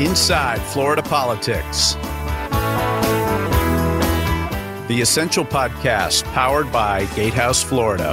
Inside Florida Politics, the Essential Podcast powered by Gatehouse, Florida.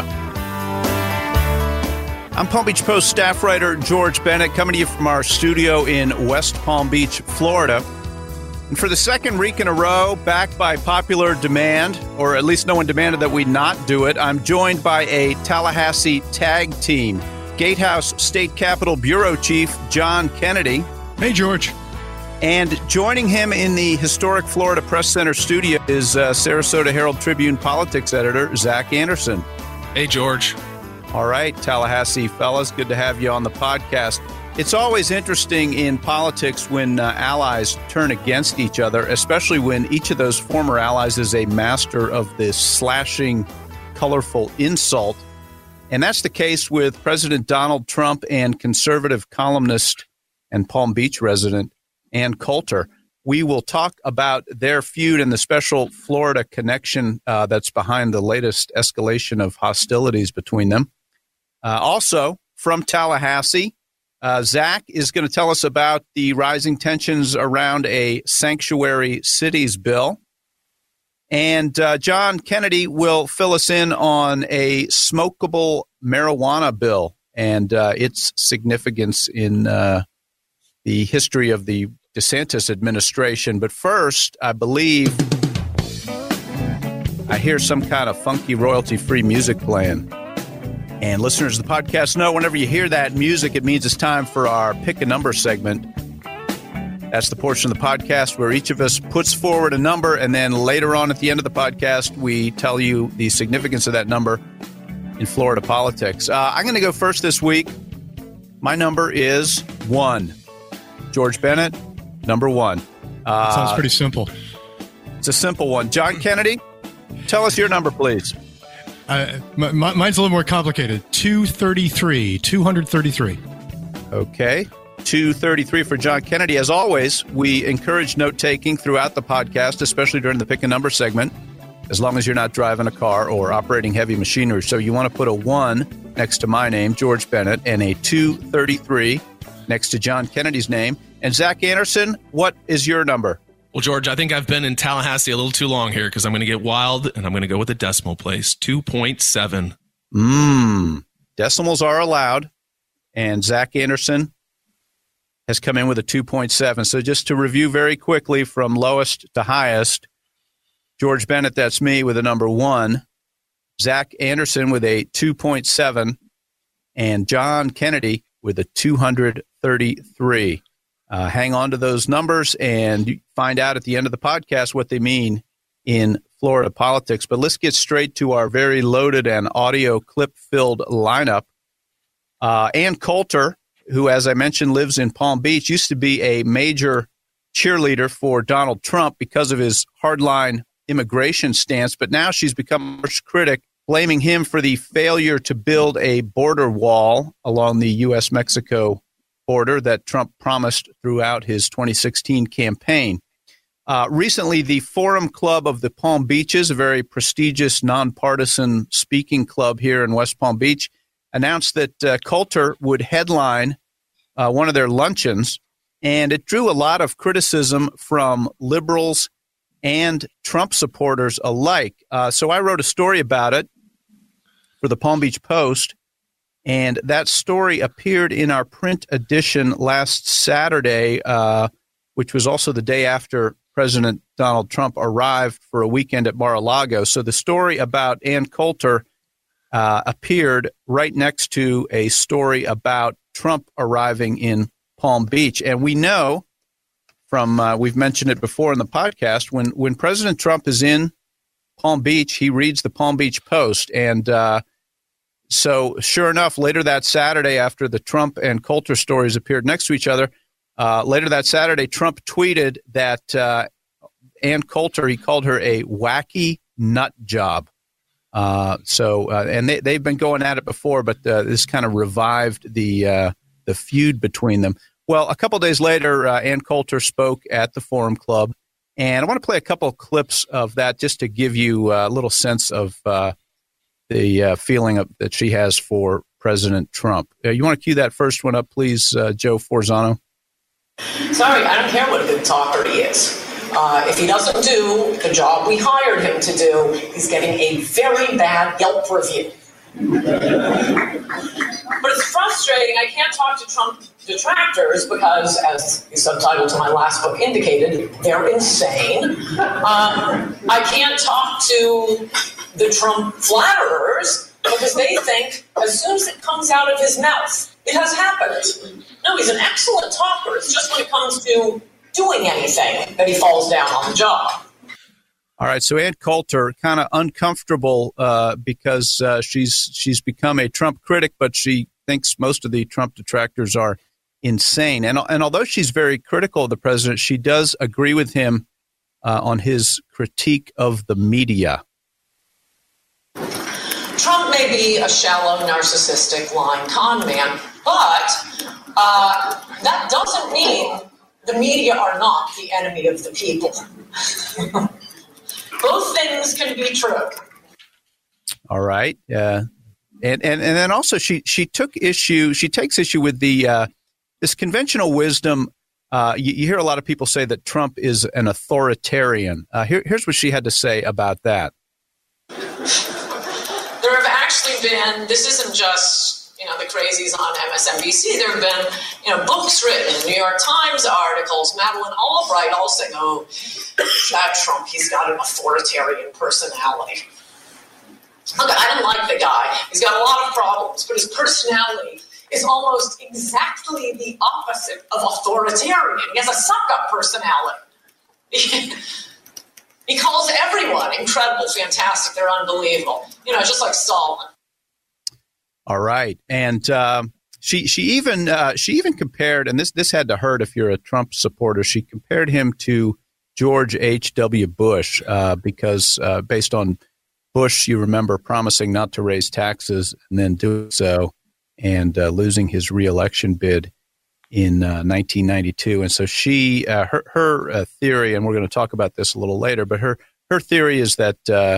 I'm Palm Beach Post staff writer George Bennett, coming to you from our studio in West Palm Beach, Florida. And for the second week in a row, backed by popular demand, or at least no one demanded that we not do it, I'm joined by a Tallahassee tag team. Gatehouse State Capitol Bureau Chief John Kennedy. Hey, George. And joining him in the historic Florida Press Center studio is Sarasota Herald Tribune politics editor Zach Anderson. Hey, George. All right, Tallahassee fellas, good to have you on the podcast. It's always interesting in politics when allies turn against each other, especially when each of those former allies is a master of this slashing, colorful insult. And that's the case with President Donald Trump and conservative columnist and Palm Beach resident Ann Coulter. We will talk about their feud and the special Florida connection that's behind the latest escalation of hostilities between them. Also, from Tallahassee, Zach is going to tell us about the rising tensions around a sanctuary cities bill. And John Kennedy will fill us in on a smokable marijuana bill and its significance in the history of the DeSantis administration. But first, I believe I hear some kind of funky royalty-free music playing. And listeners of the podcast know whenever you hear that music, it means it's time for our Pick a Number segment. That's the portion of the podcast where each of us puts forward a number, and then later on at the end of the podcast, we tell you the significance of that number in Florida politics. I'm going to go first this week. My number is 1. George Bennett, number 1. Sounds pretty simple. It's a simple one. John Kennedy, tell us your number, please. Mine's a little more complicated. 233. Okay. 233 for John Kennedy. As always, we encourage note-taking throughout the podcast, especially during the Pick a Number segment, as long as you're not driving a car or operating heavy machinery. So you want to put a 1 next to my name, George Bennett, and a 233 next to John Kennedy's name. And Zach Anderson, what is your number? Well, George, I think I've been in Tallahassee a little too long here because I'm going to get wild, and I'm going to go with the decimal place, 2.7. Decimals are allowed, and Zach Anderson has come in with a 2.7. So just to review very quickly from lowest to highest, George Bennett, that's me, with a number 1, Zach Anderson with a 2.7, and John Kennedy with a 233. Hang on to those numbers and find out at the end of the podcast what they mean in Florida politics. But let's get straight to our very loaded and audio clip-filled lineup. Ann Coulter, who, as I mentioned, lives in Palm Beach, used to be a major cheerleader for Donald Trump because of his hardline immigration stance. But now she's become a harsh critic, blaming him for the failure to build a border wall along the U.S.-Mexico border that Trump promised throughout his 2016 campaign. Recently, the Forum Club of the Palm Beaches, a very prestigious nonpartisan speaking club here in West Palm Beach, announced that Coulter would headline one of their luncheons, and it drew a lot of criticism from liberals and Trump supporters alike. So I wrote a story about it for the Palm Beach Post, and that story appeared in our print edition last Saturday, which was also the day after President Donald Trump arrived for a weekend at Mar-a-Lago. So the story about Ann Coulter appeared right next to a story about Trump arriving in Palm Beach. And we know from, we've mentioned it before in the podcast, when President Trump is in Palm Beach, he reads the Palm Beach Post. And so sure enough, later that Saturday, after the Trump and Coulter stories appeared next to each other, later that Saturday, Trump tweeted that Ann Coulter, he called her a wacky nut job. And they've been going at it before, but this kind of revived the feud between them. Well, a couple days later, Ann Coulter spoke at the Forum Club, and I want to play a couple of clips of that just to give you a little sense of the feeling that she has for President Trump. You want to cue that first one up, please, Joe Forzano? Sorry, I don't care what a good talker he is. If he doesn't do the job we hired him to do, he's getting a very bad Yelp review. But it's frustrating. I can't talk to Trump detractors because, as the subtitle to my last book indicated, they're insane. I can't talk to the Trump flatterers because they think as soon as it comes out of his mouth, it has happened. No, he's an excellent talker. It's just when it comes to doing anything that he falls down on the job. All right, so Ann Coulter, kind of uncomfortable because she's become a Trump critic, but she thinks most of the Trump detractors are insane. And although she's very critical of the president, she does agree with him on his critique of the media. Trump may be a shallow, narcissistic, lying con man, but that doesn't mean the media are not the enemy of the people. Both things can be true. All right. And then also she takes issue with the this conventional wisdom. You hear a lot of people say that Trump is an authoritarian. Here's what she had to say about that. There have actually been, this isn't just, the crazies on MSNBC. There have been, books written, New York Times articles. Madeleine Albright all saying, oh, that Trump, he's got an authoritarian personality. Look, I don't like the guy. He's got a lot of problems, but his personality is almost exactly the opposite of authoritarian. He has a suck-up personality. He calls everyone incredible, fantastic, they're unbelievable. Just like Stalin. All right, and she even compared, and this had to hurt if you're a Trump supporter. She compared him to George H.W. Bush because based on Bush, you remember promising not to raise taxes and then doing so, and losing his reelection bid in 1992. And so she her theory, and we're going to talk about this a little later, but her theory is that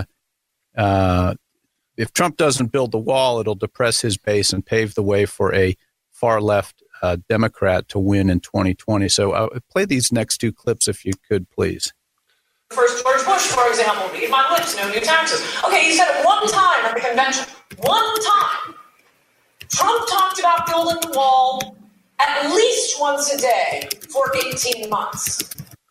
if Trump doesn't build the wall, it'll depress his base and pave the way for a far-left Democrat to win in 2020. So play these next two clips if you could, please. First, George Bush, for example, read my lips, no new taxes. Okay, he said it one time at the convention. One time. Trump talked about building the wall at least once a day for 18 months.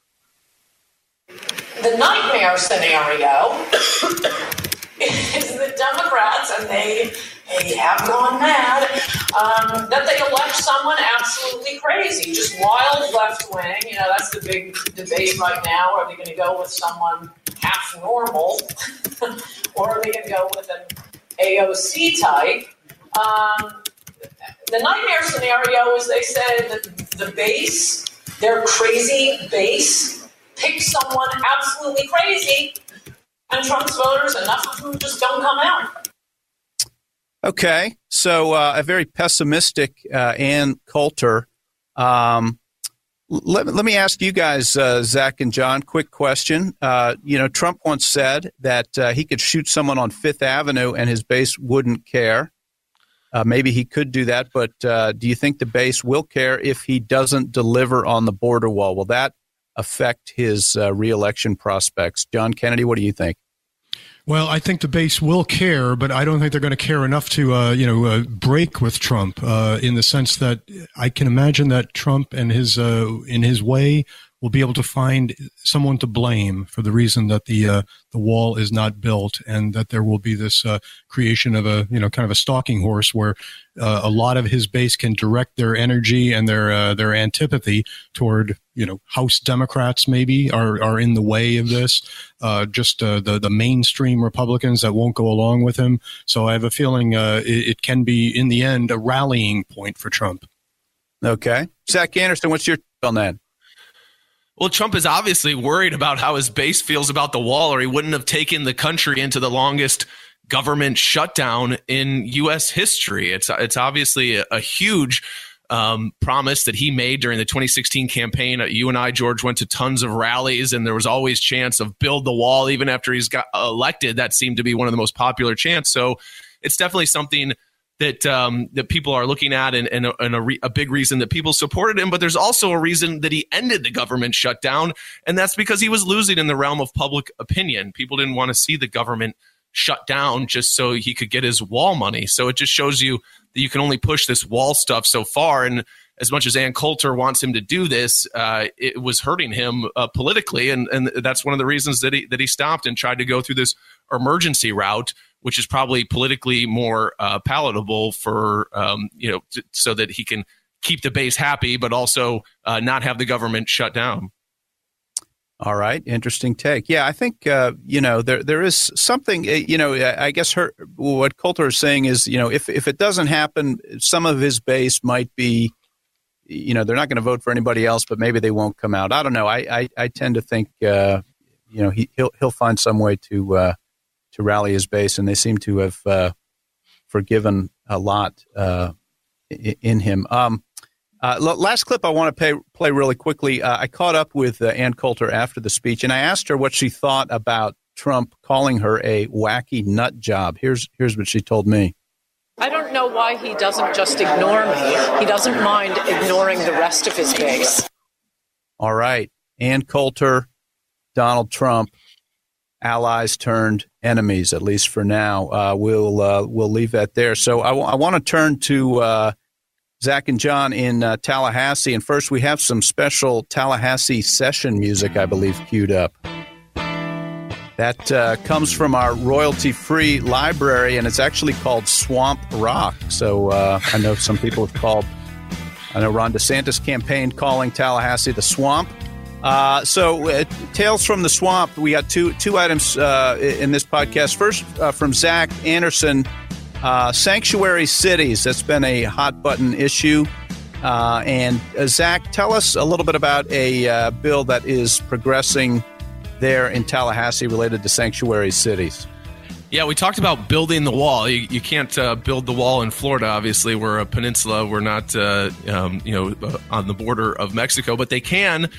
The nightmare scenario is the Democrats, and they have gone mad, that they elect someone absolutely crazy, just wild left-wing. That's the big debate right now. Are they going to go with someone half normal, or are they going to go with an AOC type? The nightmare scenario is they said that the base, their crazy base, picks someone absolutely crazy, and Trump's voters, enough of them just don't come out. Okay, so a very pessimistic Ann Coulter. Let me ask you guys, Zach and John, quick question. Trump once said that he could shoot someone on Fifth Avenue and his base wouldn't care. Maybe he could do that, but do you think the base will care if he doesn't deliver on the border wall? Will that affect his reelection prospects? John Kennedy, what do you think? Well, I think the base will care, but I don't think they're going to care enough to, break with Trump in the sense that I can imagine that Trump and in his way will be able to find someone to blame for the reason that the wall is not built, and that there will be this creation of a kind of a stalking horse where a lot of his base can direct their energy and their antipathy toward House Democrats maybe are in the way of this, just the mainstream Republicans that won't go along with him. So I have a feeling it can be in the end a rallying point for Trump. Okay, Zach Anderson, what's your take on that? Well, Trump is obviously worried about how his base feels about the wall, or he wouldn't have taken the country into the longest government shutdown in U.S. history. It's obviously a huge promise that he made during the 2016 campaign. You and I, George, went to tons of rallies, and there was always chants of build the wall. Even after he's got elected, that seemed to be one of the most popular chants. So it's definitely something that people are looking at, and a big reason that people supported him. But there's also a reason that he ended the government shutdown, and that's because he was losing in the realm of public opinion. People didn't want to see the government shut down just so he could get his wall money. So it just shows you that you can only push this wall stuff so far. And as much as Ann Coulter wants him to do this, it was hurting him politically, and that's one of the reasons that he stopped and tried to go through this emergency route, which is probably politically more palatable for so that he can keep the base happy, but also not have the government shut down. All right, interesting take. Yeah, I think there is something. I guess what Coulter is saying is, if it doesn't happen, some of his base might be. They're not going to vote for anybody else, but maybe they won't come out. I don't know. I tend to think, he'll find some way to rally his base, and they seem to have forgiven a lot in him. Last clip I want to play really quickly. I caught up with Ann Coulter after the speech, and I asked her what she thought about Trump calling her a wacky nut job. Here's what she told me. I don't know why he doesn't just ignore me. He doesn't mind ignoring the rest of his base. All right. Ann Coulter, Donald Trump, allies turned enemies, at least for now. We'll leave that there. So I want to turn to Zach and John in Tallahassee. And first, we have some special Tallahassee session music, I believe, queued up. That comes from our royalty-free library, and it's actually called Swamp Rock. So I know some people have I know Ron DeSantis campaigned calling Tallahassee the Swamp. So Tales from the Swamp, we got two items in this podcast. First, from Zach Anderson, sanctuary cities. That's been a hot-button issue. And Zach, tell us a little bit about a bill that is progressing there in Tallahassee related to sanctuary cities. Yeah, we talked about building the wall. You can't build the wall in Florida. Obviously, we're a peninsula. We're not, on the border of Mexico. But they can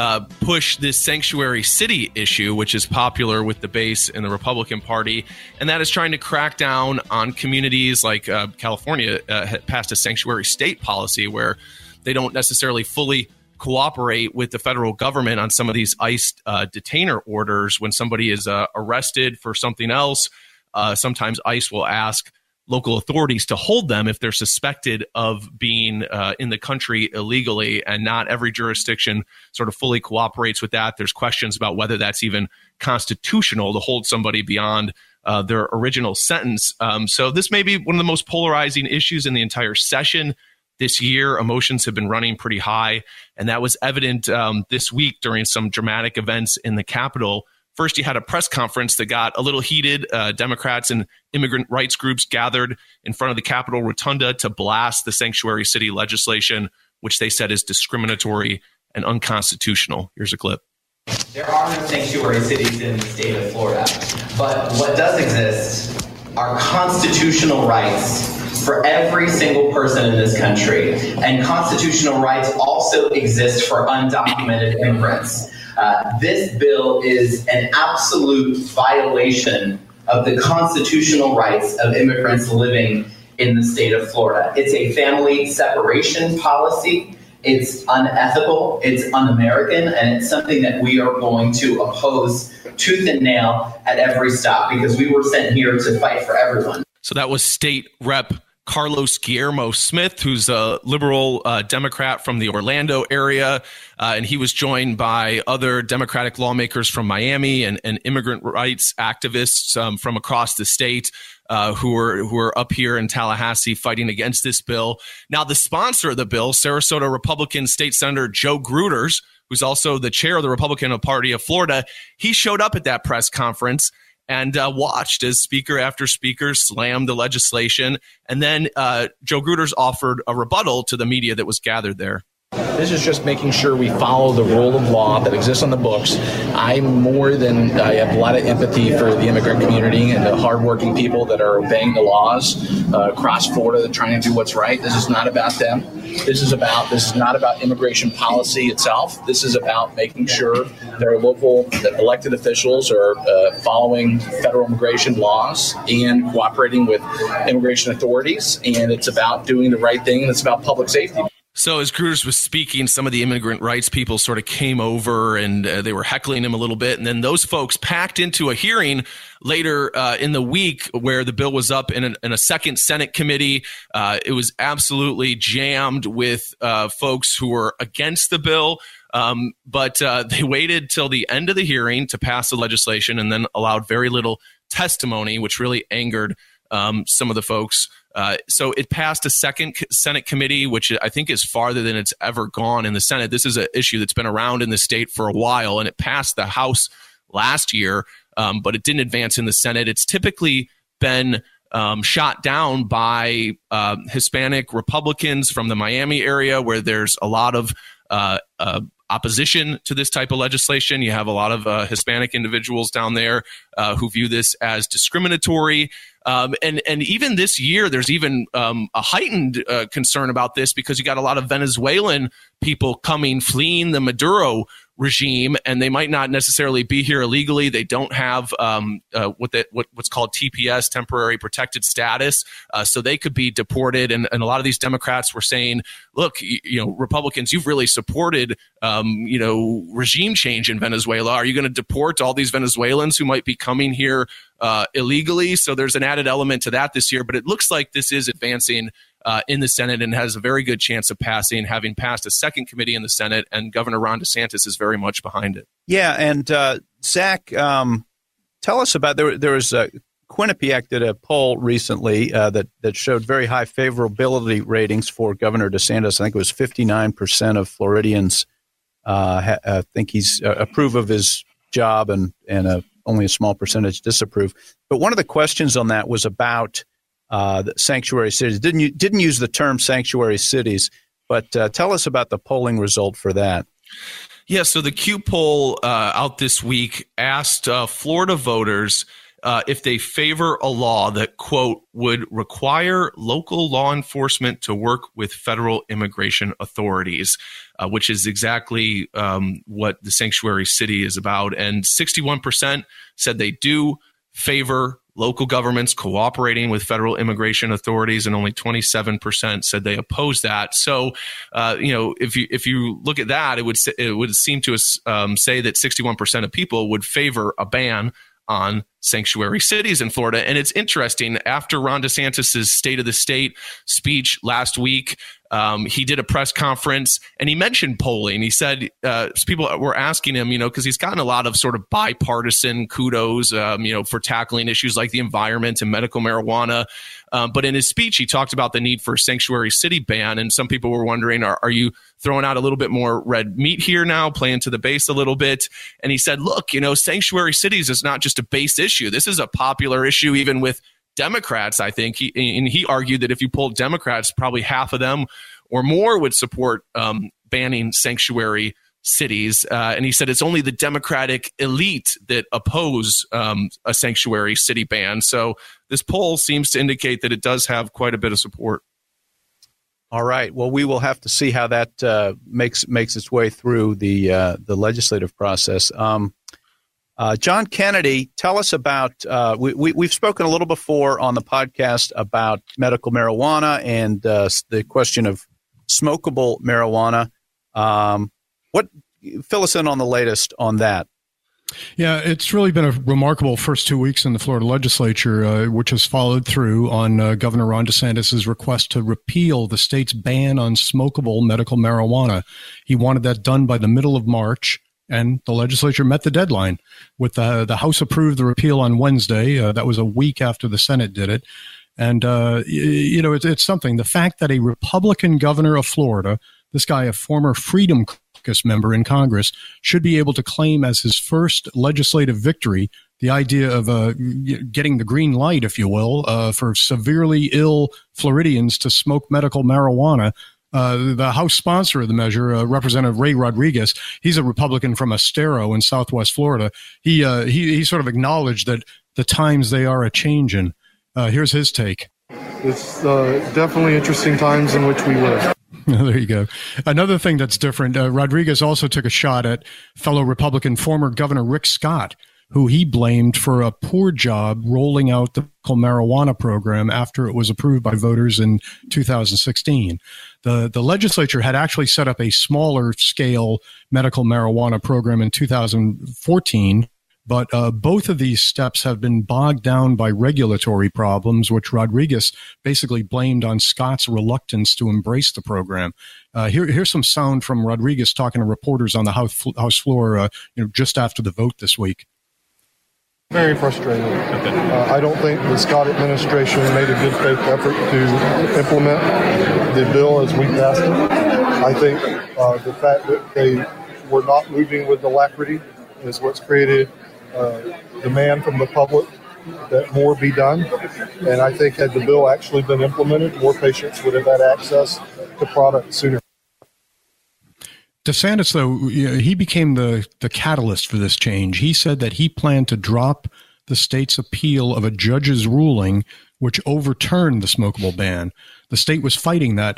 push this sanctuary city issue, which is popular with the base in the Republican Party, and that is trying to crack down on communities like California passed a sanctuary state policy where they don't necessarily fully cooperate with the federal government on some of these ICE detainer orders. When somebody is arrested for something else, sometimes ICE will ask local authorities to hold them if they're suspected of being in the country illegally, and not every jurisdiction sort of fully cooperates with that. There's questions about whether that's even constitutional to hold somebody beyond their original sentence. So this may be one of the most polarizing issues in the entire session. This year, emotions have been running pretty high, and that was evident this week during some dramatic events in the Capitol. First, you had a press conference that got a little heated. Democrats and immigrant rights groups gathered in front of the Capitol Rotunda to blast the sanctuary city legislation, which they said is discriminatory and unconstitutional. Here's a clip. There are no sanctuary cities in the state of Florida, but what does exist are constitutional rights for every single person in this country. And constitutional rights also exist for undocumented immigrants. This bill is an absolute violation of the constitutional rights of immigrants living in the state of Florida. It's a family separation policy. It's unethical, it's un-American, and it's something that we are going to oppose tooth and nail at every stop, because we were sent here to fight for everyone. So that was State Rep Carlos Guillermo Smith, who's a liberal Democrat from the Orlando area, and he was joined by other Democratic lawmakers from Miami and immigrant rights activists from across the state who were up here in Tallahassee fighting against this bill. Now, the sponsor of the bill, Sarasota Republican State Senator Joe Gruters, who's also the chair of the Republican Party of Florida, he showed up at that press conference and watched as speaker after speaker slammed the legislation. And then Joe Gruters offered a rebuttal to the media that was gathered there. This is just making sure we follow the rule of law that exists on the books. I have a lot of empathy for the immigrant community and the hardworking people that are obeying the laws across Florida, that are trying to do what's right. This is not about them. This is not about immigration policy itself. This is about making sure that elected officials are following federal immigration laws and cooperating with immigration authorities. And it's about doing the right thing, and it's about public safety. So as Gruters was speaking, some of the immigrant rights people sort of came over and they were heckling him a little bit. And then those folks packed into a hearing later in the week where the bill was up in a second Senate committee. It was absolutely jammed with folks who were against the bill. But they waited till the end of the hearing to pass the legislation and then allowed very little testimony, which really angered some of the folks. So it passed a second Senate committee, which I think is farther than it's ever gone in the Senate. This is an issue that's been around in the state for a while, and it passed the House last year, but it didn't advance in the Senate. It's typically been shot down by Hispanic Republicans from the Miami area, where there's a lot of opposition to this type of legislation. You have a lot of Hispanic individuals down there who view this as discriminatory. And even this year, there's even a heightened concern about this because you got a lot of Venezuelan people fleeing the Maduro regime, and they might not necessarily be here illegally. They don't have what's called TPS, temporary protected status, so they could be deported. And a lot of these Democrats were saying, look, Republicans, you've really supported regime change in Venezuela. Are you going to deport all these Venezuelans who might be coming here illegally? So there's an added element to that this year, but it looks like this is advancing in the Senate and has a very good chance of passing, having passed a second committee in the Senate, and Governor Ron DeSantis is very much behind it. Yeah, and Zach, tell us about, there was Quinnipiac did a poll recently that showed very high favorability ratings for Governor DeSantis. I think it was 59% of Floridians think he's approve of his job, and only a small percentage disapprove. But one of the questions on that was about the sanctuary cities. Didn't use the term sanctuary cities, but tell us about the polling result for that. Yeah, so the Q poll out this week asked Florida voters if they favor a law that, quote, would require local law enforcement to work with federal immigration authorities, which is exactly what the sanctuary city is about. And 61% said they do favor local governments cooperating with federal immigration authorities, and only 27% said they oppose that. So, if you look at that, it would seem to say that 61% of people would favor a ban on sanctuary cities in Florida. And it's interesting, after Ron DeSantis' State of the State speech last week, he did a press conference and he mentioned polling. He said people were asking him, because he's gotten a lot of sort of bipartisan kudos, for tackling issues like the environment and medical marijuana. But in his speech, he talked about the need for a sanctuary city ban. And some people were wondering, are you throwing out a little bit more red meat here now, playing to the base a little bit? And he said, look, sanctuary cities is not just a base issue. This is a popular issue even with Democrats, I think. He argued that if you polled Democrats, probably half of them or more would support banning sanctuary cities. And he said it's only the Democratic elite that oppose a sanctuary city ban. So this poll seems to indicate that it does have quite a bit of support. All right. Well, we will have to see how that makes its way through the legislative process. John Kennedy, tell us about, we've spoken a little before on the podcast about medical marijuana and the question of smokable marijuana. Fill us in on the latest on that. Yeah, it's really been a remarkable first 2 weeks in the Florida legislature, which has followed through on Governor Ron DeSantis' request to repeal the state's ban on smokable medical marijuana. He wanted that done by the middle of March, and the legislature met the deadline. With the House approved the repeal on Wednesday. That was a week after the Senate did it. And, it's something. The fact that a Republican governor of Florida, this guy, a former Freedom Caucus member in Congress, should be able to claim as his first legislative victory the idea of getting the green light, if you will, for severely ill Floridians to smoke medical marijuana. The House sponsor of the measure, Representative Ray Rodriguez, he's a Republican from Estero in Southwest Florida. He sort of acknowledged that the times they are a-changin'. Here's his take. It's definitely interesting times in which we live. There you go. Another thing that's different, Rodriguez also took a shot at fellow Republican former Governor Rick Scott, who he blamed for a poor job rolling out the medical marijuana program after it was approved by voters in 2016. The legislature had actually set up a smaller scale medical marijuana program in 2014, but both of these steps have been bogged down by regulatory problems, which Rodriguez basically blamed on Scott's reluctance to embrace the program. Here's some sound from Rodriguez talking to reporters on the House floor just after the vote this week. Very frustrating. I don't think the Scott administration made a good faith effort to implement the bill as we passed it. I think the fact that they were not moving with alacrity is what's created demand from the public that more be done. And I think had the bill actually been implemented, more patients would have had access to product sooner. DeSantis, though, he became the catalyst for this change. He said that he planned to drop the state's appeal of a judge's ruling which overturned the smokable ban. The state was fighting that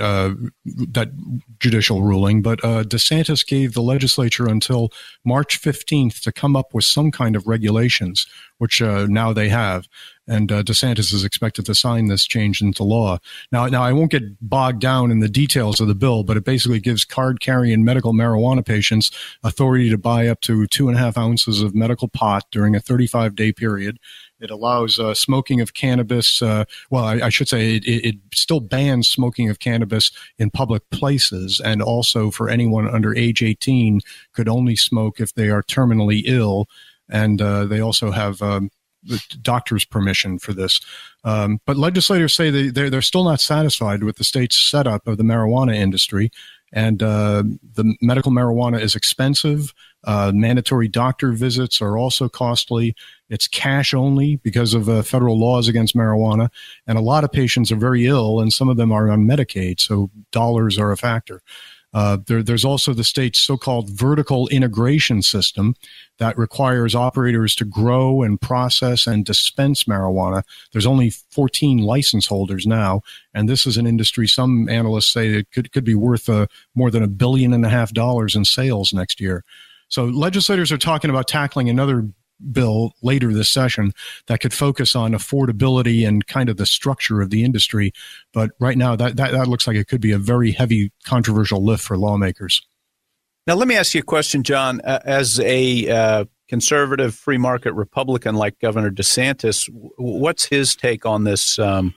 judicial ruling, but DeSantis gave the legislature until March 15th to come up with some kind of regulations, which now they have. And DeSantis is expected to sign this change into law. Now, I won't get bogged down in the details of the bill, but it basically gives card-carrying medical marijuana patients authority to buy up to 2.5 ounces of medical pot during a 35-day period. It allows smoking of cannabis. I should say it still bans smoking of cannabis in public places, and also for anyone under age 18 could only smoke if they are terminally ill. And they also have the doctor's permission for this. But legislators say they're still not satisfied with the state's setup of the marijuana industry. And the medical marijuana is expensive. Mandatory doctor visits are also costly. It's cash only because of federal laws against marijuana. And a lot of patients are very ill, and some of them are on Medicaid, so dollars are a factor. There's also the state's so-called vertical integration system that requires operators to grow and process and dispense marijuana. There's only 14 license holders now, and this is an industry some analysts say it could be worth more than $1.5 billion in sales next year. So legislators are talking about tackling another bill later this session that could focus on affordability and kind of the structure of the industry. But right now, that looks like it could be a very heavy, controversial lift for lawmakers. Now, let me ask you a question, John. As a conservative, free market Republican like Governor DeSantis, what's his take on this,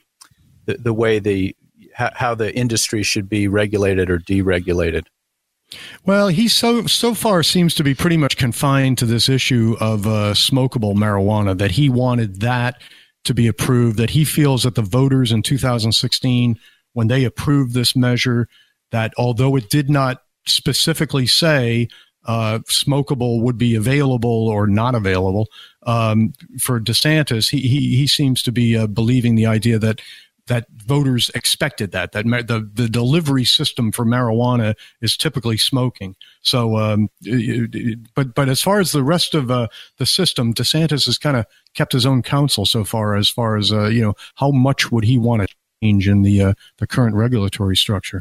the way how the industry should be regulated or deregulated? Well, he so far seems to be pretty much confined to this issue of smokable marijuana, that he wanted that to be approved, that he feels that the voters in 2016, when they approved this measure, that although it did not specifically say smokable would be available or not available, for DeSantis, he seems to be believing the idea that voters expected that the delivery system for marijuana is typically smoking. So, but as far as the rest of the system, DeSantis has kind of kept his own counsel so far as how much would he want to change in the current regulatory structure.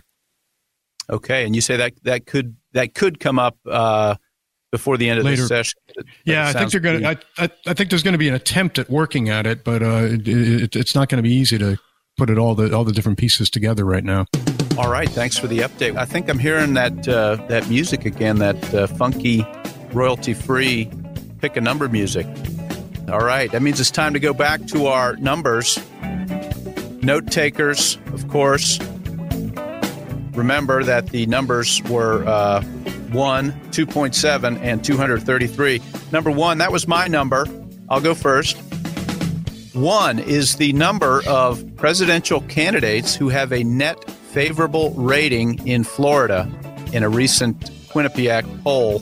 Okay, and you say that could come up before the end of the session. Yeah, I think they're going to. I think there's going to be an attempt at working at it, but it's not going to be easy to put all the different pieces together right now. All right, thanks for the update. I think I'm hearing that music again, that funky, royalty-free pick a number music. All right, that means it's time to go back to our numbers. Note takers, of course, remember that the numbers were 1, 2.7, and 233. Number 1, that was my number. I'll go first. 1 is the number of presidential candidates who have a net favorable rating in Florida in a recent Quinnipiac poll.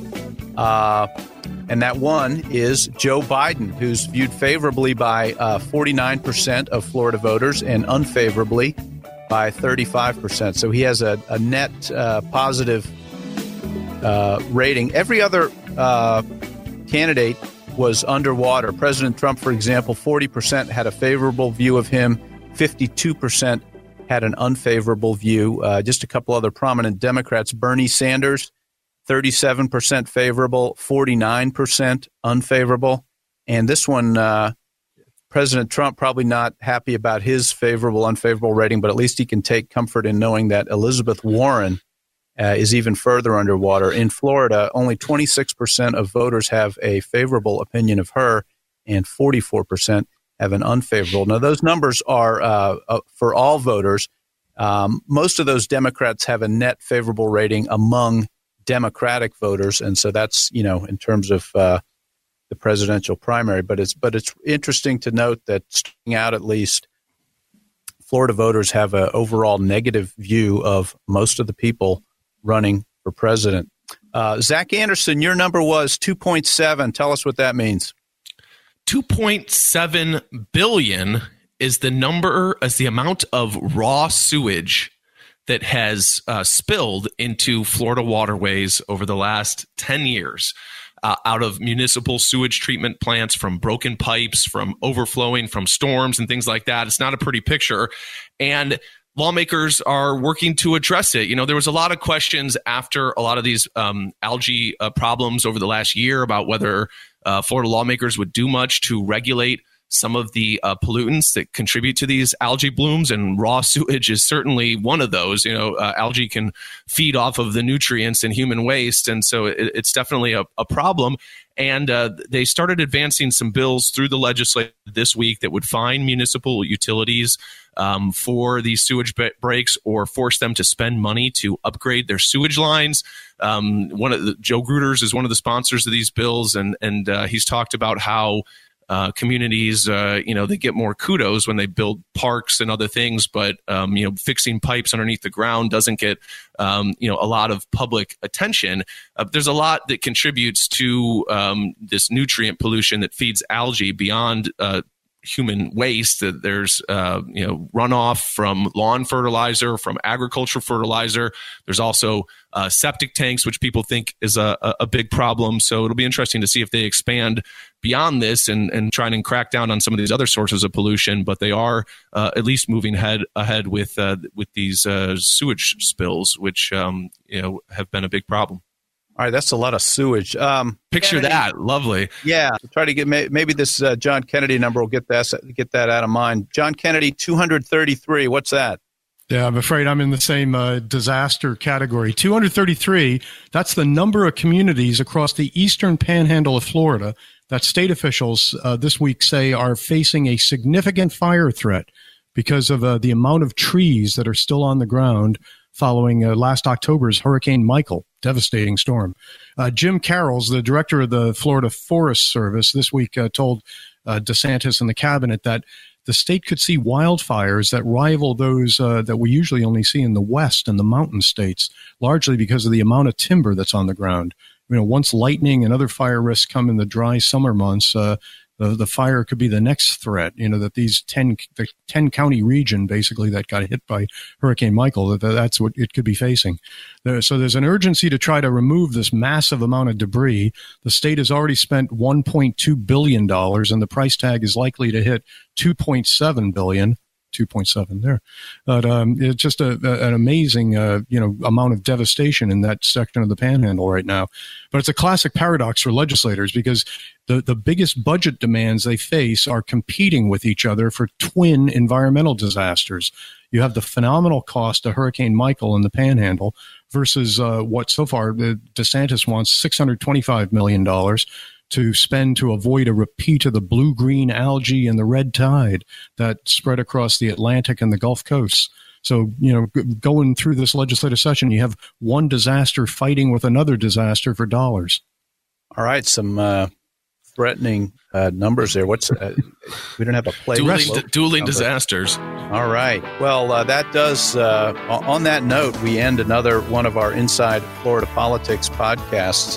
And that 1 is Joe Biden, who's viewed favorably by 49% of Florida voters and unfavorably by 35%. So he has a net positive rating. Every other candidate was underwater. President Trump, for example, 40% had a favorable view of him, 52% had an unfavorable view. Just a couple other prominent Democrats, Bernie Sanders, 37% favorable, 49% unfavorable. And this one, President Trump probably not happy about his favorable, unfavorable rating, but at least he can take comfort in knowing that Elizabeth Warren is even further underwater. In Florida, only 26% of voters have a favorable opinion of her, and 44% have an unfavorable. Now, those numbers are for all voters. Most of those Democrats have a net favorable rating among Democratic voters, and so that's, in terms of the presidential primary. But it's interesting to note that, starting out at least, Florida voters have an overall negative view of most of the people running for president. Zach Anderson, your number was 2.7. Tell us what that means. 2.7 billion is the amount of raw sewage that has spilled into Florida waterways over the last 10 years out of municipal sewage treatment plants, from broken pipes, from overflowing, from storms and things like that. It's not a pretty picture. And lawmakers are working to address it. There was a lot of questions after a lot of these algae problems over the last year about whether Florida lawmakers would do much to regulate some of the pollutants that contribute to these algae blooms, and raw sewage is certainly one of those. Algae can feed off of the nutrients in human waste, and so it's definitely a problem. And they started advancing some bills through the legislature this week that would fine municipal utilities for these sewage breaks, or force them to spend money to upgrade their sewage lines. Joe Gruters is one of the sponsors of these bills, and he's talked about how communities, they get more kudos when they build parks and other things, but fixing pipes underneath the ground doesn't get a lot of public attention. There's a lot that contributes to this nutrient pollution that feeds algae beyond human waste. There's runoff from lawn fertilizer, from agricultural fertilizer. There's also septic tanks, which people think is a big problem. So it'll be interesting to see if they expand beyond this and try and crack down on some of these other sources of pollution. But they are at least moving ahead with these sewage spills, which have been a big problem. All right, that's a lot of sewage. Picture Kennedy, that, lovely. Yeah, try to get maybe this John Kennedy number will get that out of mind. John Kennedy, 233. What's that? Yeah, I'm afraid I'm in the same disaster category. 233. That's the number of communities across the eastern panhandle of Florida that state officials this week say are facing a significant fire threat because of the amount of trees that are still on the ground following last October's Hurricane Michael, devastating storm. Jim Carroll's the director of the Florida Forest Service this week told DeSantis and the cabinet that the state could see wildfires that rival those that we usually only see in the West and the mountain states, largely because of the amount of timber that's on the ground. Once lightning and other fire risks come in the dry summer months, the fire could be the next threat. That the 10 county region basically that got hit by Hurricane Michael, that's what it could be facing. So there's an urgency to try to remove this massive amount of debris. The state has already spent $1.2 billion, and the price tag is likely to hit $2.7 billion. 2.7 there. But it's just an amazing, amount of devastation in that section of the panhandle right now. But it's a classic paradox for legislators because the biggest budget demands they face are competing with each other for twin environmental disasters. You have the phenomenal cost of Hurricane Michael in the panhandle versus what so far DeSantis wants $625 million to spend to avoid a repeat of the blue-green algae and the red tide that spread across the Atlantic and the Gulf coasts. So, going through this legislative session, you have one disaster fighting with another disaster for dollars. All right, some threatening numbers there. What's we don't have a play. Dueling disasters. All right. Well, that does. On that note, we end another one of our Inside Florida Politics podcasts.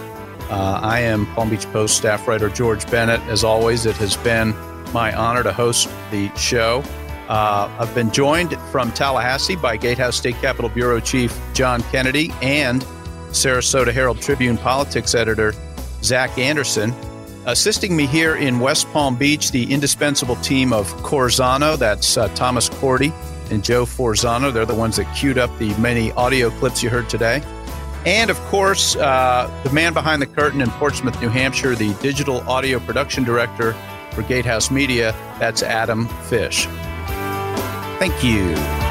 I am Palm Beach Post staff writer George Bennett. As always, it has been my honor to host the show. I've been joined from Tallahassee by Gatehouse State Capitol Bureau Chief John Kennedy and Sarasota Herald Tribune politics editor Zach Anderson. Assisting me here in West Palm Beach, the indispensable team of Corzano, that's Thomas Cordy and Joe Forzano. They're the ones that queued up the many audio clips you heard today. And, of course, the man behind the curtain in Portsmouth, New Hampshire, the digital audio production director for Gatehouse Media, that's Adam Fish. Thank you.